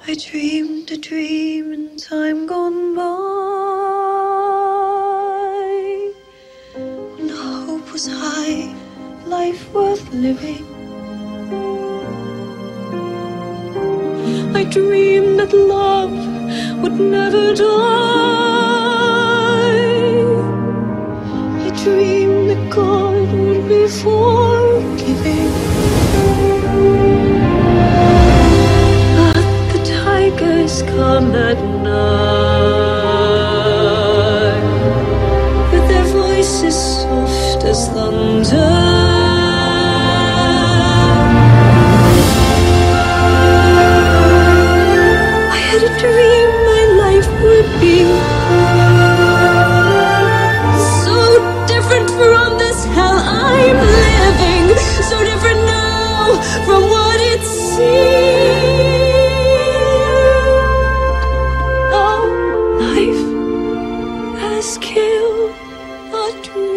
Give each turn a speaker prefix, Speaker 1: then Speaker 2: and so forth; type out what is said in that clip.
Speaker 1: I dreamed a dream in time gone by, when hope was high, life worth living. I dreamed that love would never die. I dreamed that God would be forgiving. But the tigers come at night, with their voices soft as thunder. Dream my life would be so different from this hell I'm living, so different now from what it seemed. Oh, life has killed a dream.